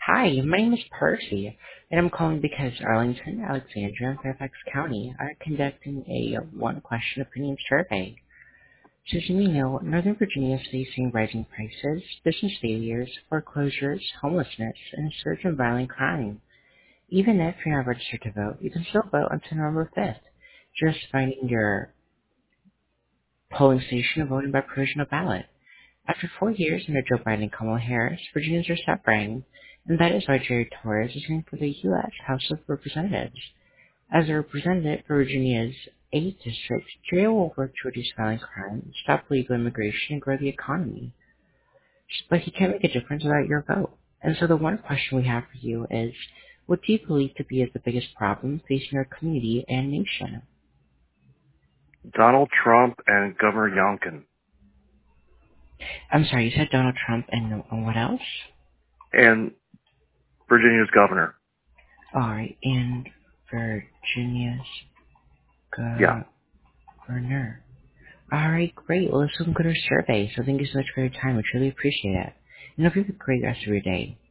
Hi, my name is Percy, and I'm calling because Arlington, Alexandria, and Fairfax County are conducting a one-question opinion survey. So as you may know, Northern Virginia is facing rising prices, business failures, foreclosures, homelessness, and a surge in violent crime. Even if you're not registered to vote, you can still vote until November 5th, just finding your polling station and voting by provisional ballot. After 4 years under Joe Biden and Kamala Harris, Virginians are suffering, and that is why Jerry Torres is running for the U.S. House of Representatives. As a representative for Virginia's 8th district, Jerry will work to reduce violent crime, stop illegal immigration, and grow the economy. But he can't make a difference without your vote. And so the one question we have for you is, what do you believe to be as the biggest problem facing our community and nation? Donald Trump and Governor Youngkin. I'm sorry, you said Donald Trump and what else? And Virginia's governor. Alright, and Virginia's Yeah. governor. Alright, great. Well, let's go to our survey. So thank you so much for your time. We truly appreciate it. And hope you have a great rest of your day.